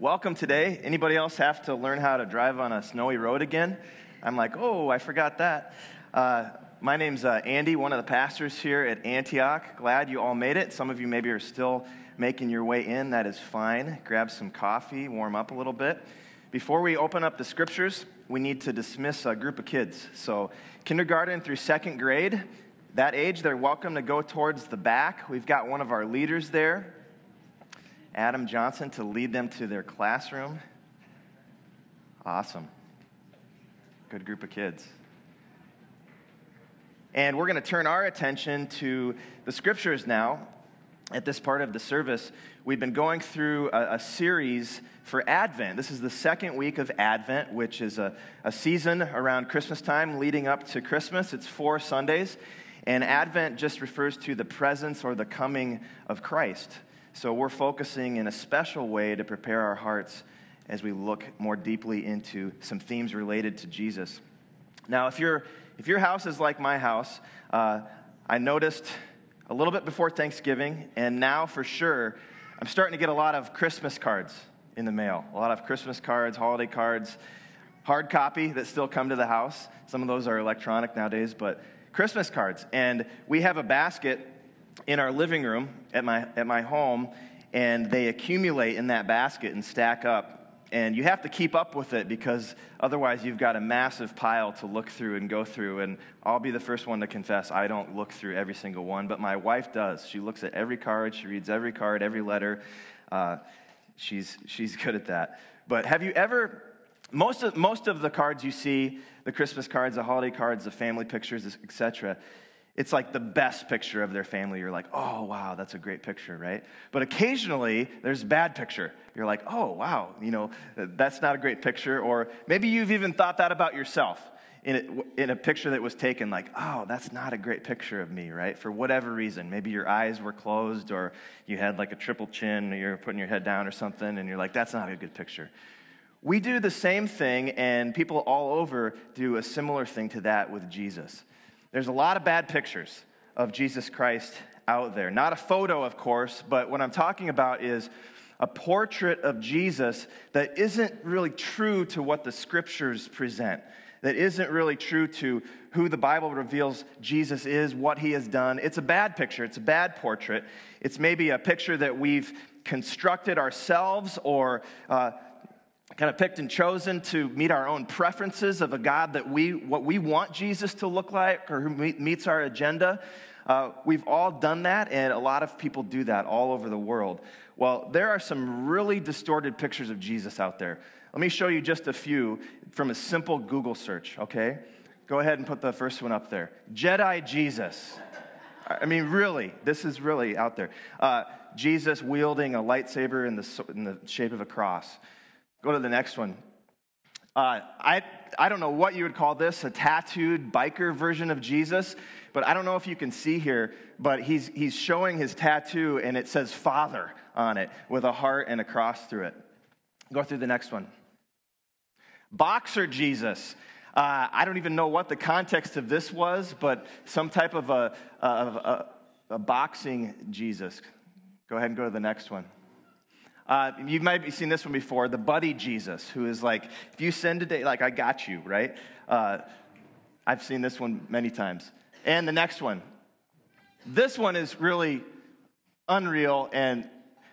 welcome today. Anybody else have to learn how to drive on a snowy road again? I'm like, oh, I forgot that. My name's Andy, one of the pastors here at Antioch. Glad you all made it. Some of you maybe are still making your way in. That is fine. Grab some coffee, warm up a little bit. Before we open up the scriptures, we need to dismiss a group of kids. So kindergarten through second grade, that age, they're welcome to go towards the back. We've got one of our leaders there, Adam Johnson, to lead them to their classroom. Awesome. Good group of kids. And we're going to turn our attention to the scriptures now. At this part of the service, we've been going through a series for Advent. This is the second week of Advent, which is a season around Christmas time leading up to Christmas. It's 4 Sundays. And Advent just refers to the presence or the coming of Christ. So we're focusing in a special way to prepare our hearts as we look more deeply into some themes related to Jesus. Now, if your house is like my house, I noticed a little bit before Thanksgiving, and now for sure, I'm starting to get a lot of Christmas cards in the mail. A lot of Christmas cards, holiday cards, hard copy that still come to the house. Some of those are electronic nowadays, but Christmas cards. And we have a basket in our living room at my home, and they accumulate in that basket and stack up. And you have to keep up with it because otherwise you've got a massive pile to look through and go through. And I'll be the first one to confess I don't look through every single one, but my wife does. She looks at every card. She reads every card, every letter. She's good at that. But have you ever, most of the cards you see, the Christmas cards, the holiday cards, the family pictures, etc., it's like the best picture of their family. You're like, oh, wow, that's a great picture, right? But occasionally, there's a bad picture. You're like, oh, wow, that's not a great picture. Or maybe you've even thought that about yourself in a picture that was taken, like, oh, that's not a great picture of me, right? For whatever reason. Maybe your eyes were closed, or you had like a triple chin, or you're putting your head down or something, and you're like, that's not a good picture. We do the same thing, and people all over do a similar thing to that with Jesus. There's a lot of bad pictures of Jesus Christ out there. Not a photo, of course, but what I'm talking about is a portrait of Jesus that isn't really true to what the scriptures present, that isn't really true to who the Bible reveals Jesus is, what he has done. It's a bad picture. It's a bad portrait. It's maybe a picture that we've constructed ourselves or kind of picked and chosen to meet our own preferences of a God that what we want Jesus to look like or who meets our agenda. We've all done that, and a lot of people do that all over the world. Well, there are some really distorted pictures of Jesus out there. Let me show you just a few from a simple Google search, okay? Go ahead and put the first one up there. Jedi Jesus. I mean, really, this is really out there. Jesus wielding a lightsaber in the shape of a cross. Go to the next one. I don't know what you would call this, a tattooed biker version of Jesus, but I don't know if you can see here, but he's showing his tattoo, and it says Father on it with a heart and a cross through it. Go through the next one. Boxer Jesus. I don't even know what the context of this was, but some type of a boxing Jesus. Go ahead and go to the next one. You might have seen this one before, the buddy Jesus, who is like, if you sin today, like, I got you, right? I've seen this one many times. And the next one. This one is really unreal and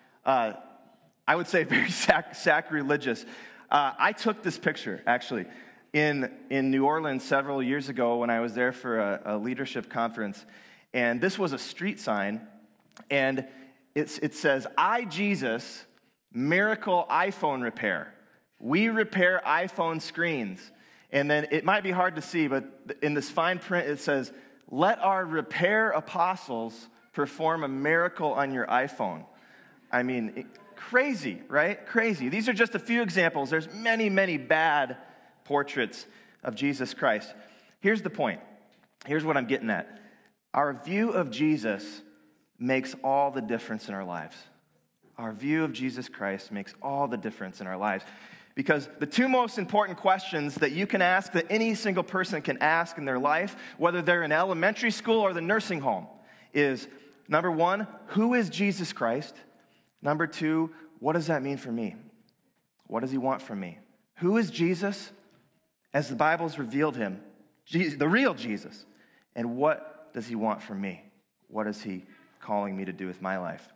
I would say very sacrilegious. I took this picture, actually, in New Orleans several years ago when I was there for a leadership conference. And this was a street sign, and it says, I, Jesus, miracle iPhone repair. We repair iPhone screens. And then it might be hard to see, but in this fine print it says, let our repair apostles perform a miracle on your iPhone. I mean, crazy, right? Crazy. These are just a few examples. There's many, many bad portraits of Jesus Christ. Here's the point. Here's what I'm getting at. Our view of Jesus makes all the difference in our lives. Our view of Jesus Christ makes all the difference in our lives. Because the two most important questions that you can ask, that any single person can ask in their life, whether they're in elementary school or the nursing home, is, number one, who is Jesus Christ? Number two, what does that mean for me? What does he want from me? Who is Jesus as the Bible's revealed him? The real Jesus. And what does he want from me? What is he calling me to do with my life?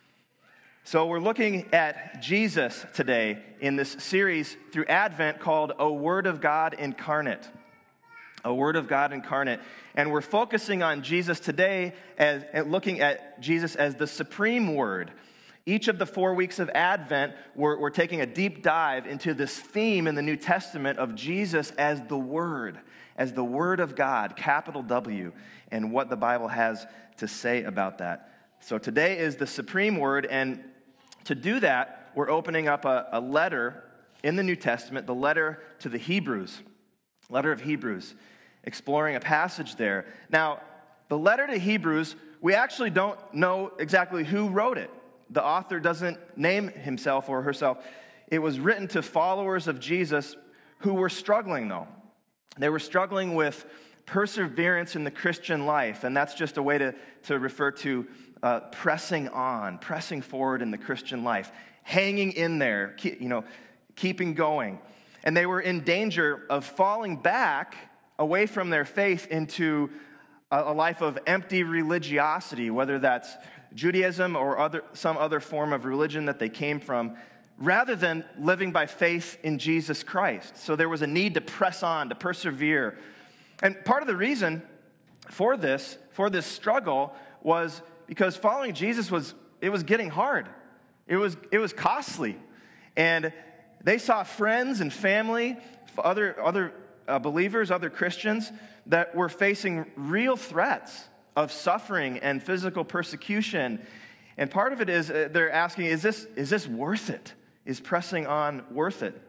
So we're looking at Jesus today in this series through Advent called A Word of God Incarnate. A Word of God Incarnate. And we're focusing on Jesus today as looking at Jesus as the supreme Word. Each of the 4 weeks of Advent, we're taking a deep dive into this theme in the New Testament of Jesus as the Word of God, capital W, and what the Bible has to say about that. So today is the supreme Word, and to do that, we're opening up a letter in the New Testament, the letter to the Hebrews, letter of Hebrews, exploring a passage there. Now, the letter to Hebrews, we actually don't know exactly who wrote it. The author doesn't name himself or herself. It was written to followers of Jesus who were struggling, though. They were struggling with perseverance in the Christian life, and that's just a way to refer to pressing on, pressing forward in the Christian life, hanging in there, keeping going. And they were in danger of falling back away from their faith into a life of empty religiosity, whether that's Judaism or some other form of religion that they came from, rather than living by faith in Jesus Christ. So there was a need to press on, to persevere. And part of the reason for this struggle was because following Jesus was getting hard. It was costly. And they saw friends and family, other believers, other Christians that were facing real threats of suffering and physical persecution. And part of it is they're asking, is this worth it? Is pressing on worth it?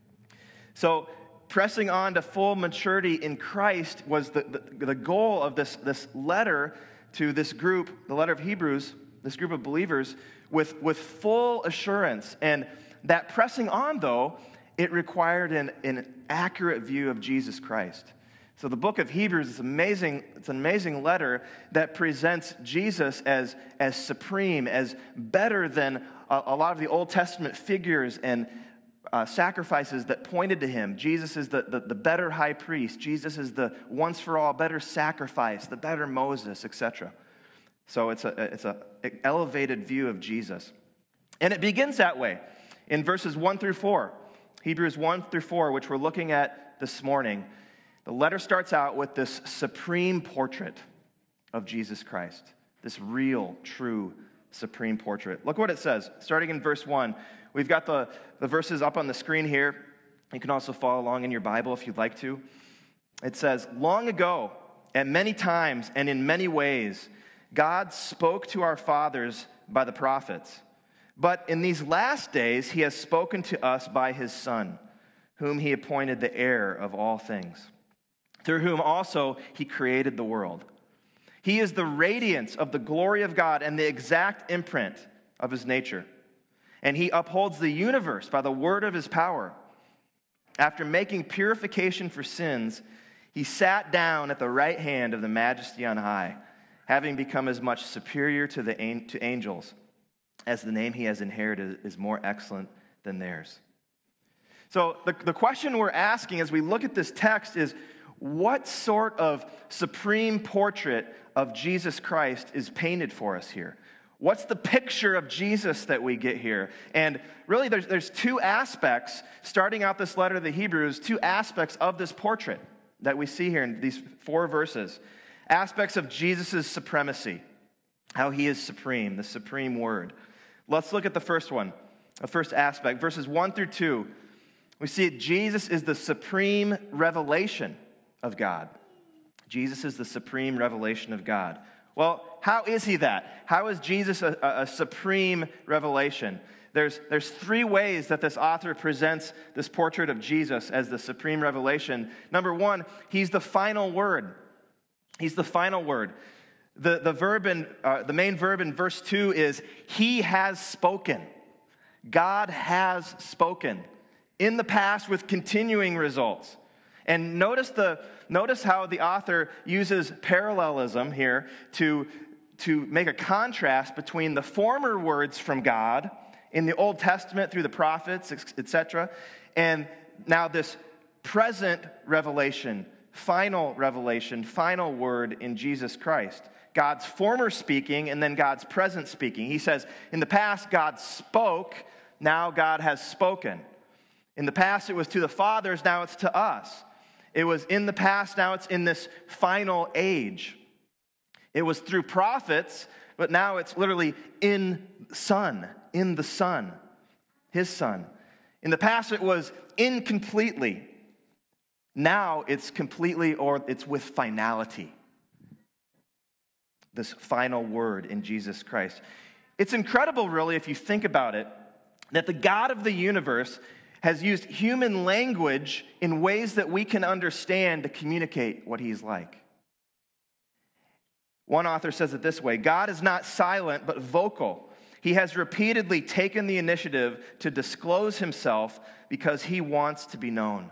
So pressing on to full maturity in Christ was the goal of this letter to this group, the letter of Hebrews, this group of believers, with full assurance. And that pressing on, though, it required an accurate view of Jesus Christ. So the book of Hebrews is amazing. It's an amazing letter that presents Jesus as supreme, as better than a lot of the Old Testament figures and sacrifices that pointed to him. Jesus is the better high priest. Jesus is the once for all better sacrifice, the better Moses, etc. So it's an elevated view of Jesus. And it begins that way in verses 1 through 4. Hebrews 1 through 4, which we're looking at this morning. The letter starts out with this supreme portrait of Jesus Christ, this real, true, supreme portrait. Look what it says, starting in verse 1. We've got the verses up on the screen here. You can also follow along in your Bible if you'd like to. It says, "Long ago, at many times and in many ways, God spoke to our fathers by the prophets. But in these last days, he has spoken to us by his Son, whom he appointed the heir of all things, through whom also he created the world. He is the radiance of the glory of God and the exact imprint of his nature. And he upholds the universe by the word of his power. After making purification for sins, he sat down at the right hand of the Majesty on high, having become as much superior to angels as the name he has inherited is more excellent than theirs." So the question we're asking as we look at this text is, what sort of supreme portrait of Jesus Christ is painted for us here? What's the picture of Jesus that we get here? And really, there's two aspects, starting out this letter to the Hebrews, two aspects of this portrait that we see here in these 4 verses. Aspects of Jesus' supremacy, how he is supreme, the supreme word. Let's look at the first one, the first aspect. Verses 1 through 2, we see Jesus is the supreme revelation of God. Jesus is the supreme revelation of God. Well, how is he that? How is Jesus a supreme revelation? There's 3 ways that this author presents this portrait of Jesus as the supreme revelation. Number 1, he's the final word. He's the final word. The main verb in verse 2 is, he has spoken. God has spoken in the past with continuing results. And notice how the author uses parallelism here to make a contrast between the former words from God in the Old Testament through the prophets, etc. And now this present revelation, final word in Jesus Christ. God's former speaking and then God's present speaking. He says, in the past, God spoke, now God has spoken. In the past, it was to the fathers, now it's to us. It was in the past, now it's in this final age. It was through prophets, but now it's literally in the Son, His Son. In the past, it was incompletely. Now it's completely, or it's with finality. This final word in Jesus Christ. It's incredible, really, if you think about it, that the God of the universe has used human language in ways that we can understand to communicate what He's like. One author says it this way: God is not silent, but vocal. He has repeatedly taken the initiative to disclose Himself because He wants to be known.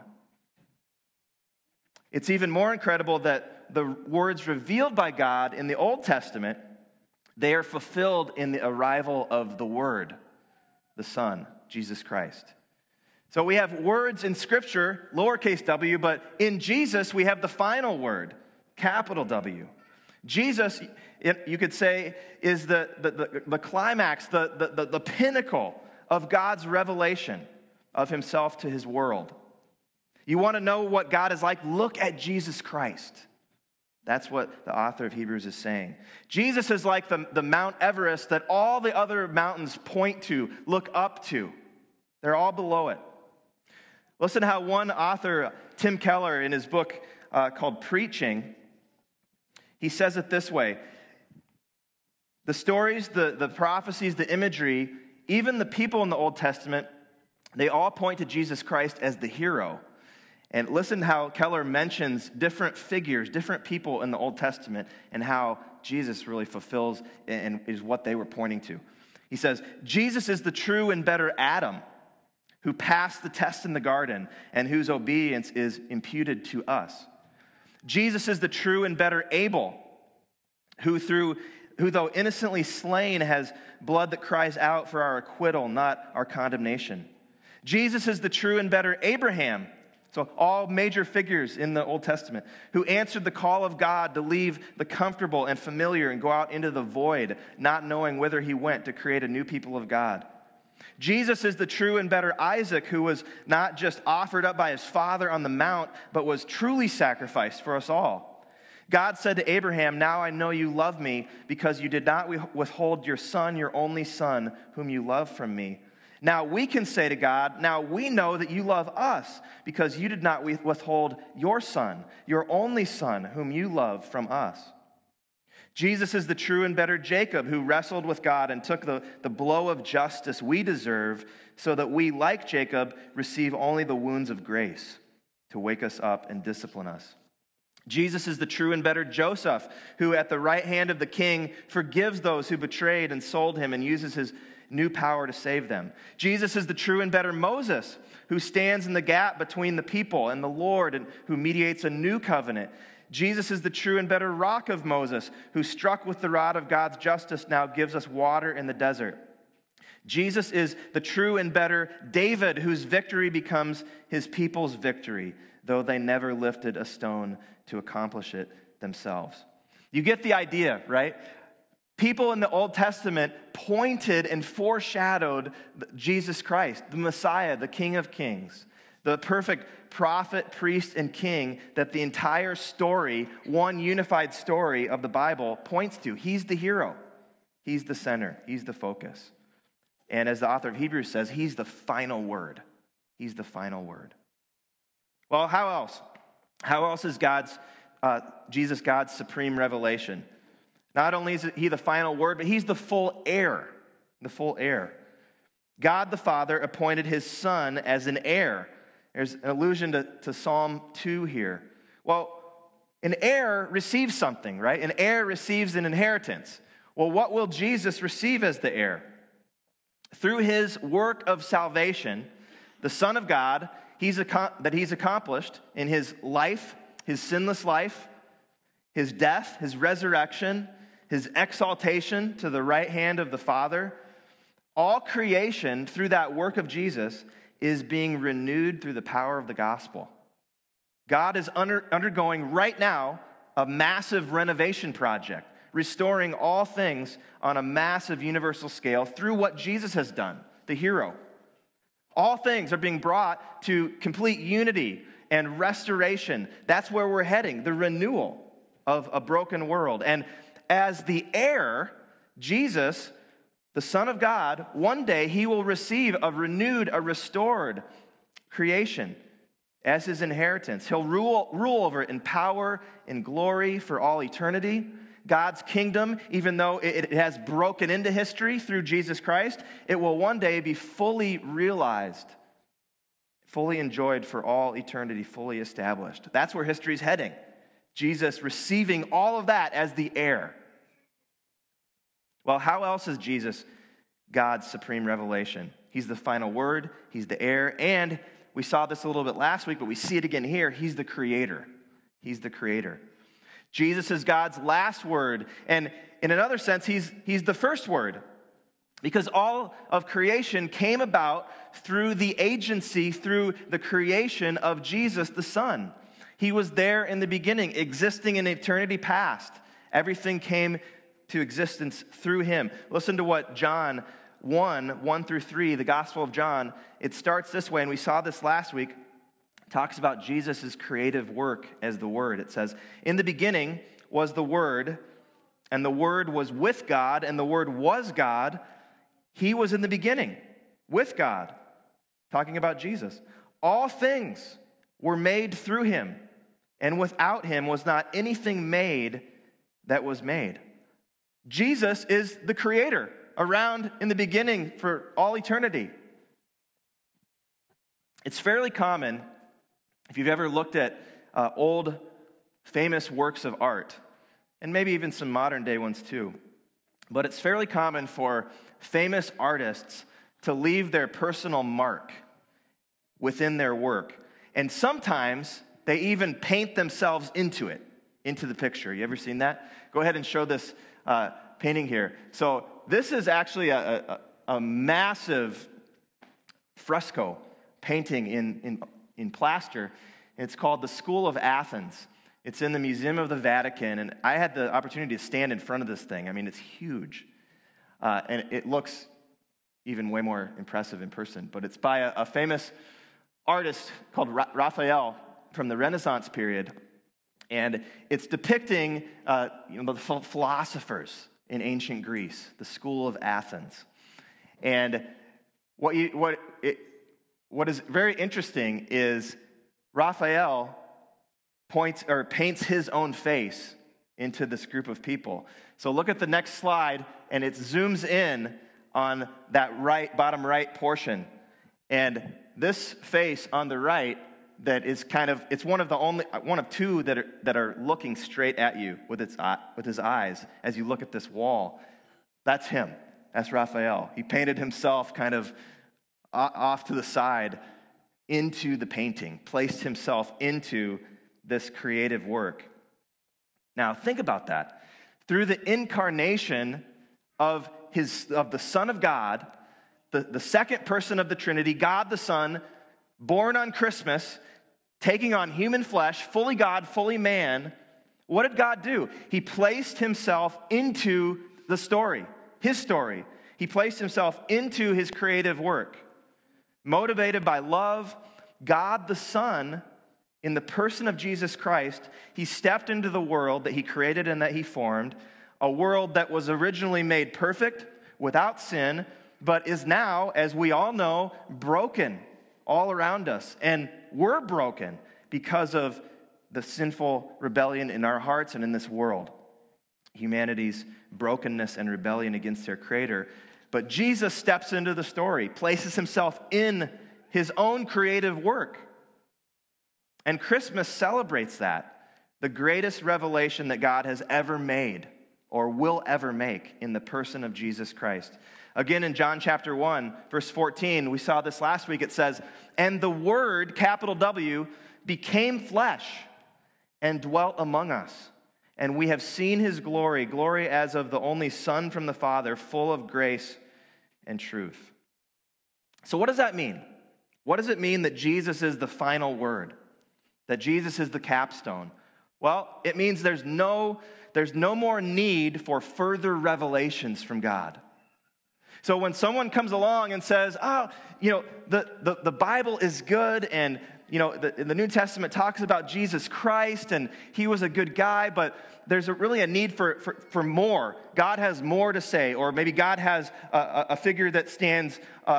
It's even more incredible that the words revealed by God in the Old Testament, they are fulfilled in the arrival of the Word, the Son, Jesus Christ. So we have words in Scripture, lowercase w, but in Jesus we have the final word, capital W. Jesus, you could say, is the climax, the pinnacle of God's revelation of Himself to His world. You want to know what God is like? Look at Jesus Christ. That's what the author of Hebrews is saying. Jesus is like the Mount Everest that all the other mountains point to, look up to. They're all below it. Listen to how one author, Tim Keller, in his book called Preaching, he says it this way: the stories, the prophecies, the imagery, even the people in the Old Testament, they all point to Jesus Christ as the hero. And listen how Keller mentions different figures, different people in the Old Testament, and how Jesus really fulfills and is what they were pointing to. He says, Jesus is the true and better Adam, who passed the test in the garden and whose obedience is imputed to us. Jesus is the true and better Abel, who though innocently slain has blood that cries out for our acquittal, not our condemnation. Jesus is the true and better Abraham. So all major figures in the Old Testament who answered the call of God to leave the comfortable and familiar and go out into the void, not knowing whither He went to create a new people of God. Jesus is the true and better Isaac, who was not just offered up by his father on the mount, but was truly sacrificed for us all. God said to Abraham, "Now I know you love me because you did not withhold your son, your only son, whom you love from me." Now we can say to God, "Now we know that you love us because you did not withhold your son, your only son, whom you love from us." Jesus is the true and better Jacob, who wrestled with God and took the blow of justice we deserve, so that we, like Jacob, receive only the wounds of grace to wake us up and discipline us. Jesus is the true and better Joseph, who at the right hand of the king forgives those who betrayed and sold him and uses his new power to save them. Jesus is the true and better Moses, who stands in the gap between the people and the Lord and who mediates a new covenant. Jesus is the true and better rock of Moses, who struck with the rod of God's justice now gives us water in the desert. Jesus is the true and better David, whose victory becomes his people's victory, though they never lifted a stone to accomplish it themselves. You get the idea, right? People in the Old Testament pointed and foreshadowed Jesus Christ, the Messiah, the King of Kings, the perfect prophet, priest, and king that the entire story, one unified story of the Bible, points to. He's the hero. He's the center. He's the focus. And as the author of Hebrews says, He's the final word. He's the final word. Well, how else? How else is Jesus God's supreme revelation? Not only is He the final word, but He's the full heir. The full heir. God the Father appointed His Son as an heir. There's an allusion to Psalm 2 here. Well, an heir receives something, right? An heir receives an inheritance. Well, what will Jesus receive as the heir? Through His work of salvation, the Son of God, that He's accomplished in His life, His sinless life, His death, His resurrection, His exaltation to the right hand of the Father, All creation, through that work of Jesus, is being renewed through the power of the gospel. God is undergoing right now a massive renovation project, restoring all things on a massive universal scale through what Jesus has done, the hero. All things are being brought to complete unity and restoration. That's where we're heading, the renewal of a broken world. And as the heir, Jesus, the Son of God, one day he will receive a renewed, a restored creation as his inheritance. He'll rule over it in power and glory for all eternity. God's kingdom, even though it has broken into history through Jesus Christ, it will one day be fully realized, fully enjoyed for all eternity, fully established. That's where history's heading. Jesus receiving all of that as the heir. Well, how else is Jesus God's supreme revelation? He's the final word, he's the heir, and we saw this a little bit last week, but we see it again here. He's the creator. He's the creator. Jesus is God's last word, and in another sense, he's the first word, because all of creation came about through the agency, through the creation of Jesus, the Son. He was there in the beginning, existing in eternity past. Everything came to existence through him. Listen to what John 1 through 3, the Gospel of John, it starts this way, and we saw this last week. It talks about Jesus' creative work as the Word. It says, "In the beginning was the Word, and the Word was with God, and the Word was God. He was in the beginning with God." Talking about Jesus. "All things were made through him, and without him was not anything made that was made." Jesus is the creator, around in the beginning for all eternity. It's fairly common, if you've ever looked at old famous works of art, and maybe even some modern day ones too, but it's fairly common for famous artists to leave their personal mark within their work. And sometimes they even paint themselves into it, into the picture. You ever seen that? Go ahead and show this painting here. So this is actually a massive fresco painting in plaster. It's called The School of Athens. It's in the Museum of the Vatican, and I had the opportunity to stand in front of this thing. I mean, it's huge. And it looks even way more impressive in person. But it's by a famous artist called Raphael from the Renaissance period. And it's depicting the philosophers in ancient Greece, the School of Athens. And what is very interesting is Raphael paints his own face into this group of people. So look at the next slide, and it zooms in on that bottom right portion. And this face on the right, that is it's one of two that are looking straight at you with his eyes as you look at this wall. That's him. That's Raphael. He painted himself kind of off to the side into the painting, placed himself into this creative work. Now think about that. Through the incarnation of the Son of God, the second person of the Trinity, God the Son, born on Christmas, taking on human flesh, fully God, fully man, what did God do? He placed himself into the story, his story. He placed himself into his creative work. Motivated by love, God the Son, in the person of Jesus Christ, he stepped into the world that he created and that he formed, a world that was originally made perfect, without sin, but is now, as we all know, broken all around us. And we're broken because of the sinful rebellion in our hearts and in this world. Humanity's brokenness and rebellion against their Creator. But Jesus steps into the story, places himself in his own creative work. And Christmas celebrates that, the greatest revelation that God has ever made or will ever make in the person of Jesus Christ. Again, in John chapter 1, verse 14, we saw this last week. It says, "And the Word, capital W, became flesh and dwelt among us. And we have seen his glory, glory as of the only Son from the Father, full of grace and truth. So what does that mean? What does it mean that Jesus is the final word? That Jesus is the capstone? Well, it means there's no more need for further revelations from God. So when someone comes along and says, the Bible is good, and the New Testament talks about Jesus Christ, and he was a good guy, but there's really a need for more. God has more to say, or maybe God has a figure that stands,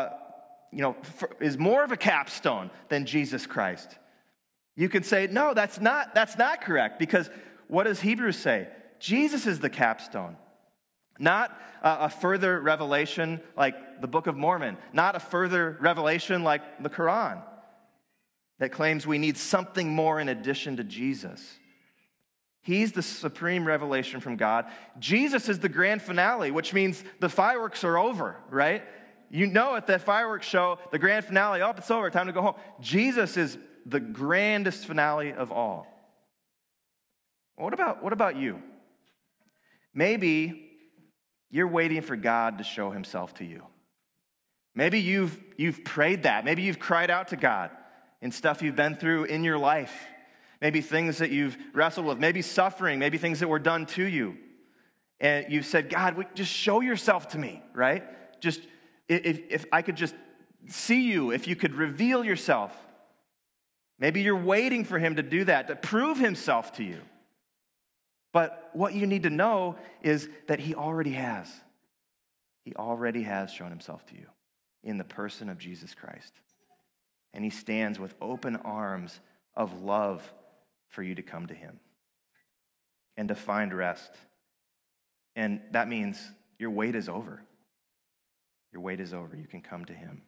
is more of a capstone than Jesus Christ. You could say, no, that's not correct, because what does Hebrews say? Jesus is the capstone. Not a further revelation like the Book of Mormon. Not a further revelation like the Quran that claims we need something more in addition to Jesus. He's the supreme revelation from God. Jesus is the grand finale, which means the fireworks are over, right? You know at that fireworks show, the grand finale, it's over, time to go home. Jesus is the grandest finale of all. What about you? Maybe you're waiting for God to show himself to you. Maybe you've prayed that. Maybe you've cried out to God in stuff you've been through in your life. Maybe things that you've wrestled with. Maybe suffering. Maybe things that were done to you. And you've said, God, just show yourself to me, right? Just, if I could just see you, if you could reveal yourself. Maybe you're waiting for him to do that, to prove himself to you. But what you need to know is that he already has. He already has shown himself to you in the person of Jesus Christ. And he stands with open arms of love for you to come to him and to find rest. And that means your wait is over. Your wait is over. You can come to him.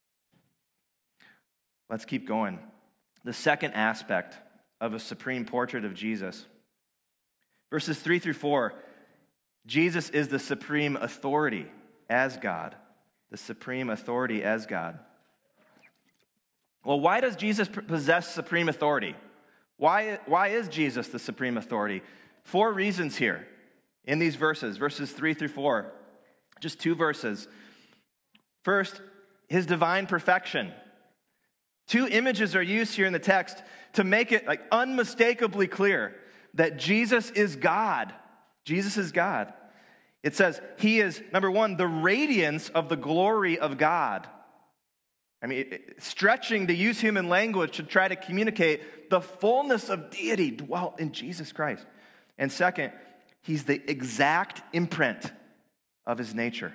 Let's keep going. The second aspect of a supreme portrait of Jesus. Verses 3 through 4, Jesus is the supreme authority as God. The supreme authority as God. Well, why does Jesus possess supreme authority? Why is Jesus the supreme authority? 4 reasons here in these verses 3 through 4. Just 2 verses. First, his divine perfection. 2 images are used here in the text to make it unmistakably clear that Jesus is God. Jesus is God. It says he is, number 1, the radiance of the glory of God. I mean, stretching to use human language to try to communicate the fullness of deity dwelt in Jesus Christ. And second, he's the exact imprint of his nature.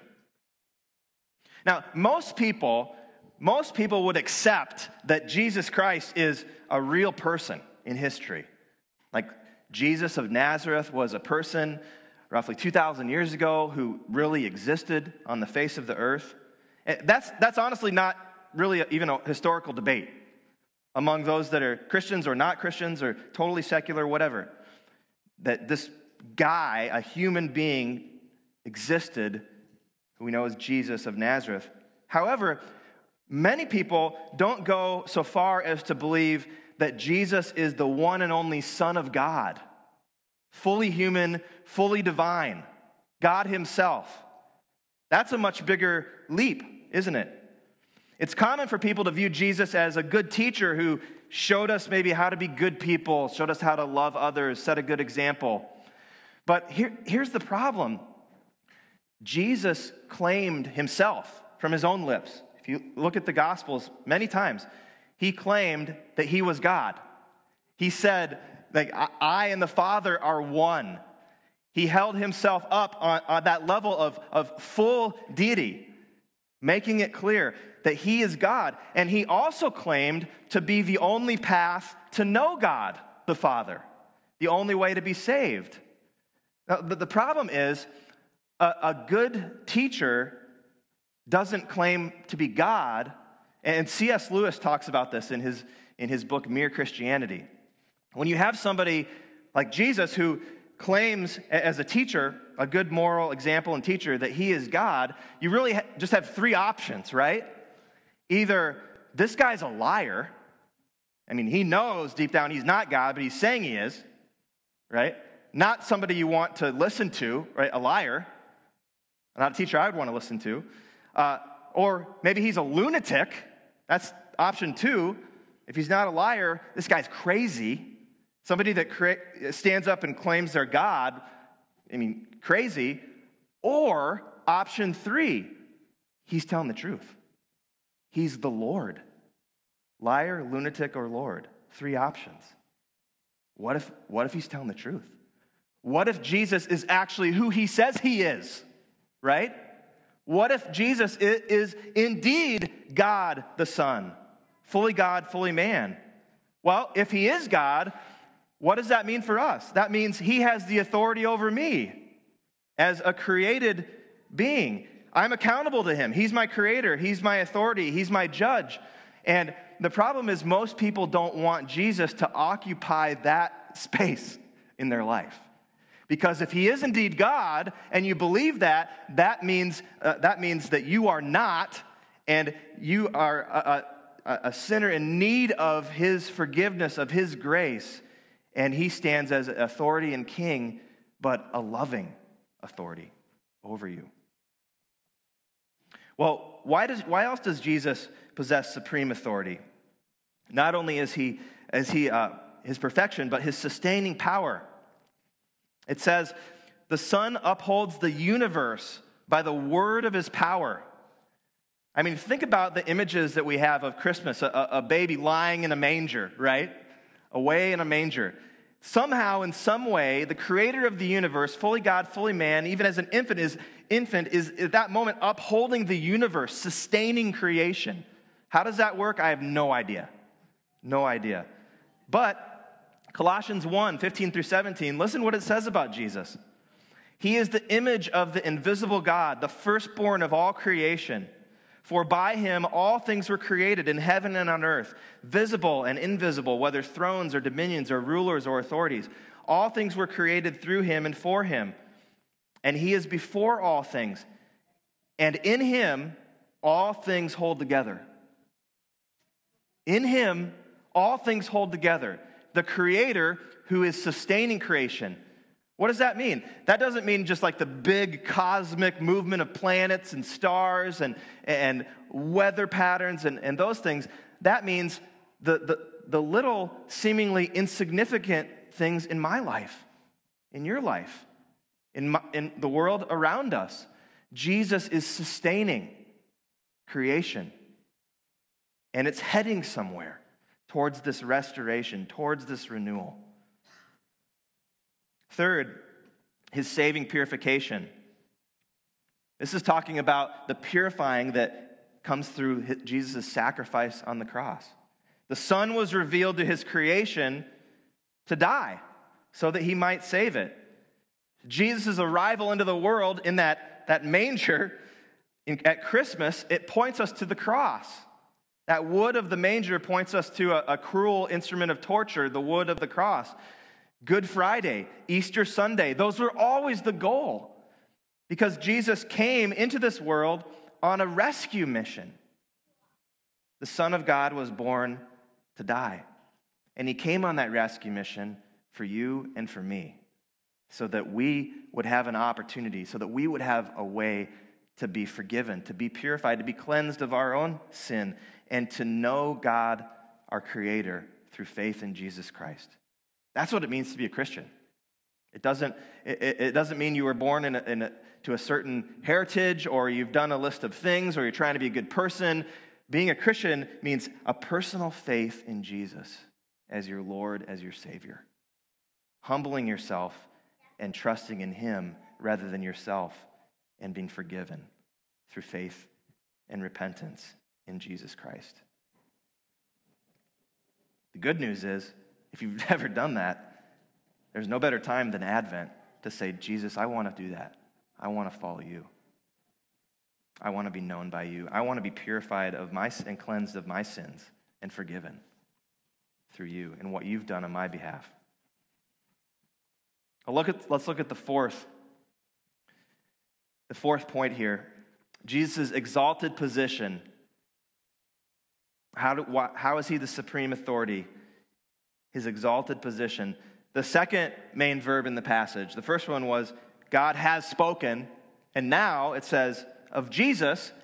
Now, most people would accept that Jesus Christ is a real person in history. Like Jesus of Nazareth was a person roughly 2,000 years ago who really existed on the face of the earth. That's honestly not really even a historical debate among those that are Christians or not Christians or totally secular, whatever. That this guy, a human being, existed, who we know as Jesus of Nazareth. However, many people don't go so far as to believe that Jesus is the one and only Son of God, fully human, fully divine, God himself. That's a much bigger leap, isn't it? It's common for people to view Jesus as a good teacher who showed us maybe how to be good people, showed us how to love others, set a good example. But here's the problem. Jesus claimed himself from his own lips. If you look at the Gospels, many times, he claimed that he was God. He said, I and the Father are one. He held himself up on that level of full deity, making it clear that he is God. And he also claimed to be the only path to know God, the Father, the only way to be saved. Now, the problem is, a good teacher doesn't claim to be God, and C.S. Lewis talks about this in his book, Mere Christianity. When you have somebody like Jesus who claims as a teacher, a good moral example and teacher, that he is God, you really just have 3 options, right? Either this guy's a liar. I mean, he knows deep down he's not God, but he's saying he is, right? Not somebody you want to listen to, right? A liar. Not a teacher I would want to listen to. Or maybe he's a lunatic. That's option 2. If he's not a liar, this guy's crazy. Somebody that stands up and claims they're God, crazy. Or option 3, he's telling the truth. He's the Lord. Liar, lunatic, or Lord. 3 options. What if he's telling the truth? What if Jesus is actually who he says he is, right? What if Jesus is indeed God the Son, fully God, fully man? Well, if he is God, what does that mean for us? That means he has the authority over me as a created being. I'm accountable to him. He's my creator. He's my authority. He's my judge. And the problem is most people don't want Jesus to occupy that space in their life. Because if he is indeed God and you believe that, that means that you are not, and you are a sinner in need of his forgiveness, of his grace. And he stands as authority and king, but a loving authority over you. Well, why else does Jesus possess supreme authority? Not only is he his perfection, but his sustaining power. It says, the Son upholds the universe by the word of his power. Think about the images that we have of Christmas, a baby lying in a manger, right? Away in a manger. Somehow, in some way, the creator of the universe, fully God, fully man, even as an infant is at that moment upholding the universe, sustaining creation. How does that work? I have no idea. No idea. But Colossians 1, 15 through 17, listen what it says about Jesus. He is the image of the invisible God, the firstborn of all creation. For by him all things were created in heaven and on earth, visible and invisible, whether thrones or dominions or rulers or authorities. All things were created through him and for him. And he is before all things. And in him all things hold together. In him all things hold together. The creator who is sustaining creation. What does that mean? That doesn't mean just like the big cosmic movement of planets and stars and weather patterns and those things. That means the little seemingly insignificant things in my life, in your life, in the world around us. Jesus is sustaining creation. And it's heading somewhere towards this restoration, towards this renewal. Third, his saving purification. This is talking about the purifying that comes through Jesus' sacrifice on the cross. The Son was revealed to his creation to die so that he might save it. Jesus' arrival into the world in that manger at Christmas, it points us to the cross. That wood of the manger points us to a cruel instrument of torture, the wood of the cross. Good Friday, Easter Sunday, those were always the goal. Because Jesus came into this world on a rescue mission. The Son of God was born to die. And he came on that rescue mission for you and for me. So that we would have an opportunity, so that we would have a way to be forgiven, to be purified, to be cleansed of our own sin, and to know God, our Creator, through faith in Jesus Christ. That's what it means to be a Christian. It doesn't mean you were born to a certain heritage, or you've done a list of things, or you're trying to be a good person. Being a Christian means a personal faith in Jesus as your Lord, as your Savior. Humbling yourself and trusting in him rather than yourself, and being forgiven through faith and repentance in Jesus Christ. The good news is, if you've never done that, there's no better time than Advent to say, Jesus, I want to do that. I want to follow you. I want to be known by you. I want to be purified of and cleansed of my sins and forgiven through you and what you've done on my behalf. Let's look at the fourth point here. Jesus' exalted position. How is he the supreme authority? His exalted position. The second main verb in the passage. The first one was, God has spoken. And now it says, of Jesus,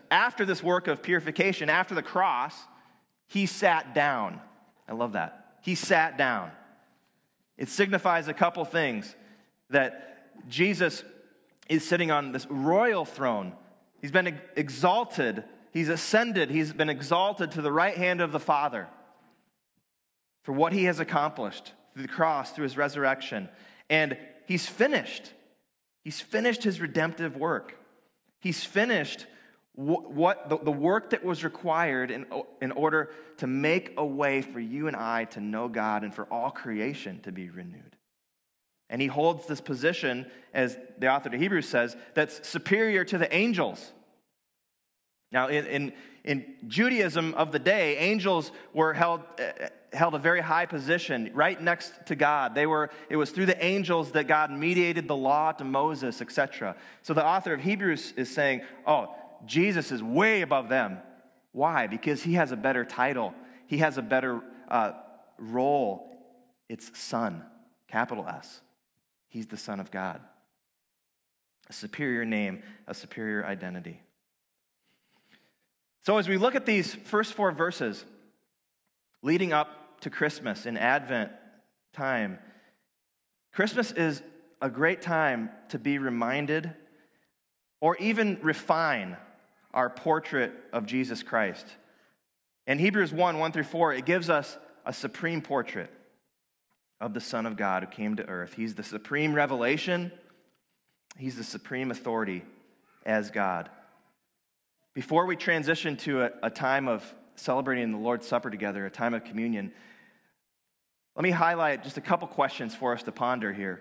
after this work of purification, after the cross, he sat down. I love that. He sat down. It signifies a couple things, that Jesus is sitting on this royal throne. He's been exalted. He's ascended. He's been exalted to the right hand of the Father for what he has accomplished through the cross, through his resurrection. And he's finished. He's finished his redemptive work. He's finished the work that was required in order to make a way for you and I to know God and for all creation to be renewed. And he holds this position, as the author of Hebrews says, that's superior to the angels. Now, in Judaism of the day, angels were held a very high position, right next to God. It was through the angels that God mediated the law to Moses, etc. So the author of Hebrews is saying, oh, Jesus is way above them. Why? Because he has a better title. He has a better role. It's Son, capital S. He's the Son of God. A superior name, a superior identity. So as we look at these first 4 verses leading up to Christmas in Advent time, Christmas is a great time to be reminded or even refine our portrait of Jesus Christ. In Hebrews 1 through 4, it gives us a supreme portrait of the Son of God who came to earth. He's the supreme revelation. He's the supreme authority as God. Before we transition to a time of celebrating the Lord's Supper together, a time of communion, let me highlight just a couple questions for us to ponder here.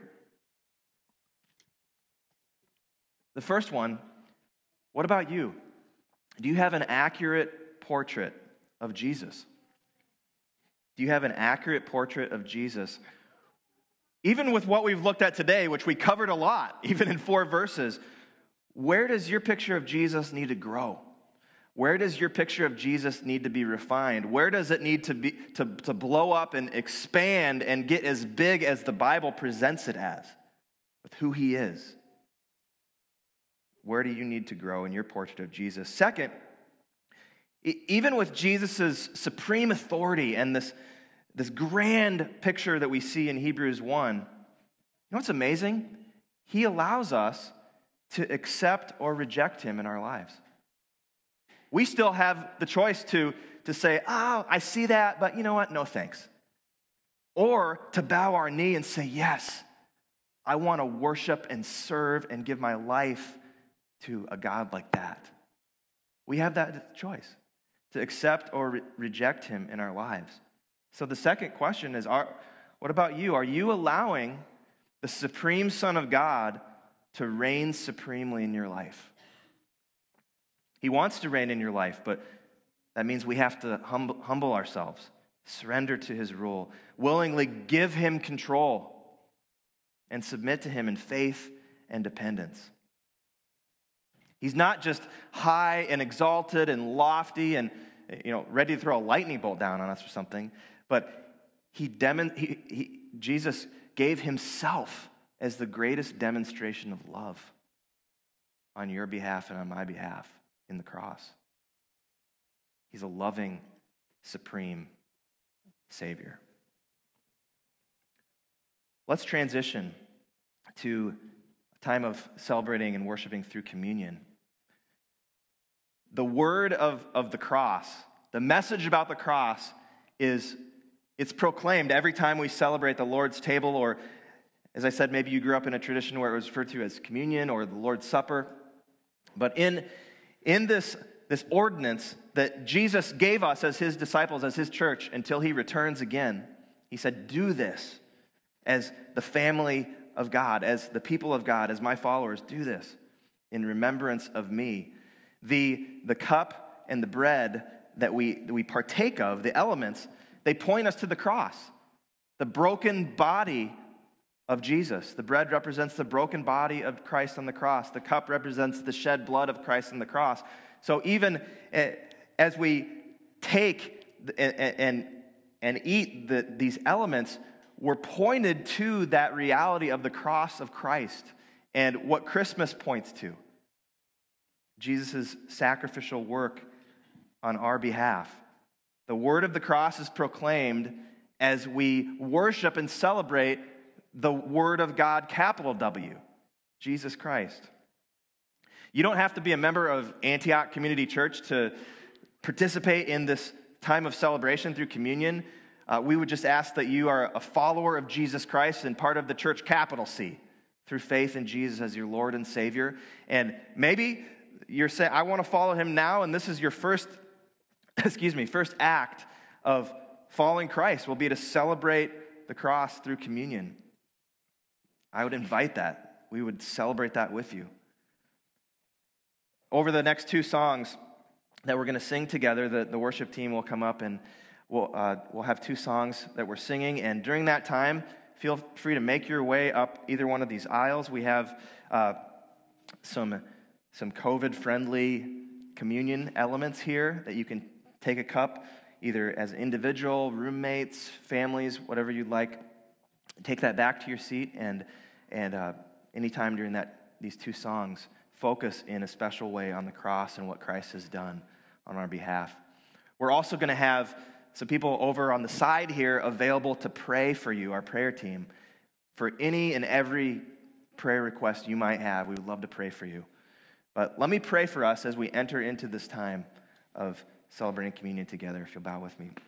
The first one, what about you? Do you have an accurate portrait of Jesus? Do you have an accurate portrait of Jesus? Even with what we've looked at today, which we covered a lot, even in 4 verses, where does your picture of Jesus need to grow? Where does your picture of Jesus need to be refined? Where does it need to blow up and expand and get as big as the Bible presents it as, with who he is? Where do you need to grow in your portrait of Jesus? Second, even with Jesus' supreme authority and this grand picture that we see in Hebrews 1, you know what's amazing? He allows us to accept or reject him in our lives. We still have the choice to say, oh, I see that, but you know what? No thanks. Or to bow our knee and say, yes, I want to worship and serve and give my life to a God like that. We have that choice to accept or reject him in our lives. So the second question is, what about you? Are you allowing the supreme Son of God to reign supremely in your life? He wants to reign in your life, but that means we have to humble ourselves, surrender to his rule, willingly give him control, and submit to him in faith and dependence. He's not just high and exalted and lofty and ready to throw a lightning bolt down on us or something, but Jesus gave himself as the greatest demonstration of love on your behalf and on my behalf in the cross. He's a loving, supreme Savior. Let's transition to a time of celebrating and worshiping through communion. The word of the cross, the message about the cross it's proclaimed every time we celebrate the Lord's table, or as I said, maybe you grew up in a tradition where it was referred to as communion or the Lord's Supper. But in this ordinance that Jesus gave us as his disciples, as his church, until he returns again, he said, do this as the family of God, as the people of God, as my followers, do this in remembrance of me. The cup and the bread that we partake of, the elements, they point us to the cross, the broken body of Jesus. The bread represents the broken body of Christ on the cross. The cup represents the shed blood of Christ on the cross. So even as we take and eat these elements, we're pointed to that reality of the cross of Christ and what Christmas points to. Jesus' sacrificial work on our behalf. The word of the cross is proclaimed as we worship and celebrate the Word of God, capital W, Jesus Christ. You don't have to be a member of Antioch Community Church to participate in this time of celebration through communion. We would just ask that you are a follower of Jesus Christ and part of the church, capital C, through faith in Jesus as your Lord and Savior. And maybe you're saying, I want to follow him now, and this is your first act of following Christ will be to celebrate the cross through communion. I would invite that. We would celebrate that with you. Over the next two songs that we're going to sing together, the worship team will come up and we'll have two songs that we're singing. And during that time, feel free to make your way up either one of these aisles. We have some COVID-friendly communion elements here that you can take a cup, either as individual, roommates, families, whatever you'd like. Take that back to your seat, and anytime during these two songs, focus in a special way on the cross and what Christ has done on our behalf. We're also going to have some people over on the side here available to pray for you, our prayer team, for any and every prayer request you might have. We would love to pray for you. But let me pray for us as we enter into this time of celebrating communion together, if you'll bow with me.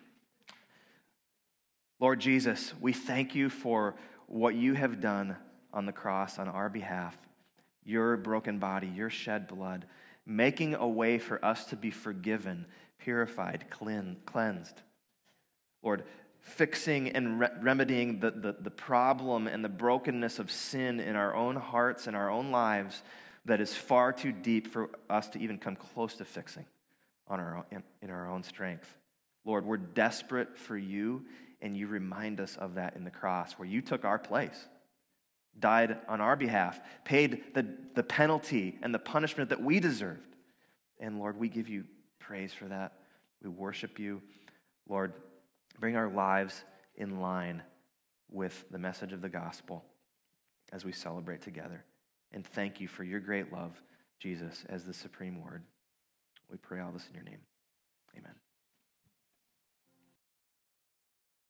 Lord Jesus, we thank you for what you have done on the cross on our behalf. Your broken body, your shed blood, making a way for us to be forgiven, purified, cleansed. Lord, fixing and remedying the problem and the brokenness of sin in our own hearts and our own lives that is far too deep for us to even come close to fixing in our own strength. Lord, we're desperate for you, and you remind us of that in the cross, where you took our place, died on our behalf, paid the penalty and the punishment that we deserved. And Lord, we give you praise for that. We worship you. Lord, bring our lives in line with the message of the gospel as we celebrate together. And thank you for your great love, Jesus, as the supreme word. We pray all this in your name. Amen.